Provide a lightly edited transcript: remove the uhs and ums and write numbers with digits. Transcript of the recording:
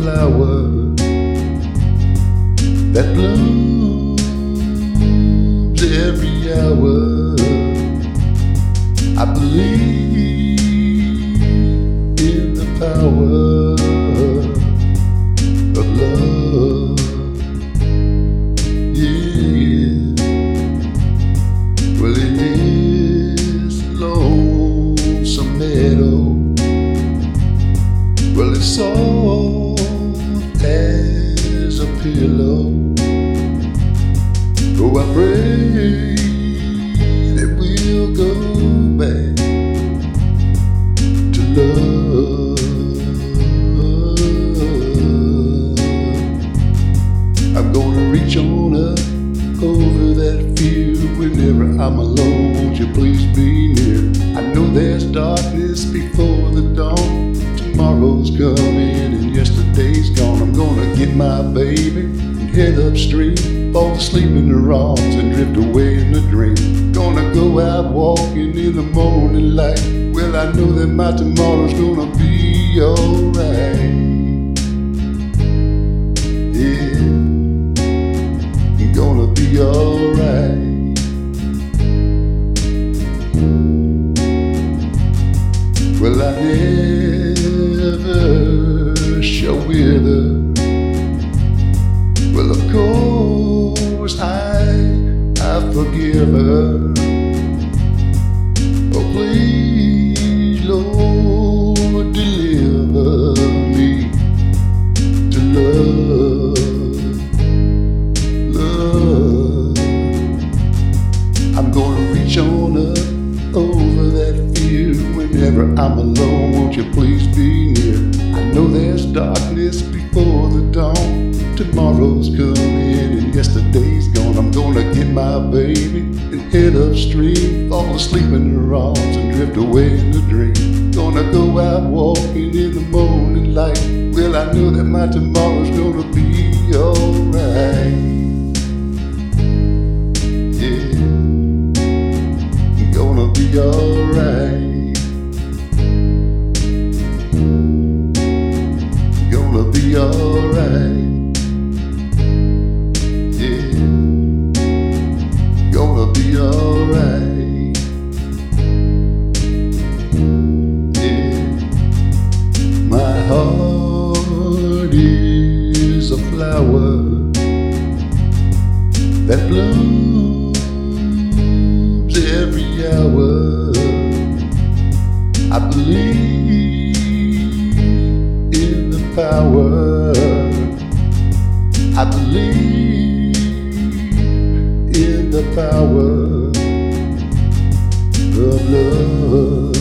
flower that blooms every hour. I believe in the power of love. Yeah, well, in this lonesome meadow, well, it's soft as a pillow. Oh, I pray that we'll go back to love. I'm gonna reach on up over that field whenever I'm alone. Won't you please be near? I know there's darkness before the dawn. Tomorrow's coming and yesterday's gone. I'm gonna get my baby and head upstream, fall asleep in the rocks and drift away in the dream. Gonna go out walking in the morning light. Well, I know that my tomorrow's gonna be alright. Yeah, gonna be alright. Well, I never shall wither. Well, of course I forgive her. Oh, please, Lord, deliver me to love. I'm gonna reach on up over that field whenever I'm alone. Won't you please be near? I know there's darkness before the dawn. Tomorrow's coming and yesterday's gone. I'm gonna get my baby and head upstream, fall asleep in the rocks and drift away in the dream. Gonna go out walking in the morning light. Well, I know that my tomorrow's gonna be alright. Yeah, gonna be alright. Gonna be alright. Yeah, gonna be alright. Yeah, my heart is a flower that blooms every hour. I believe in the power. I believe in the power of love.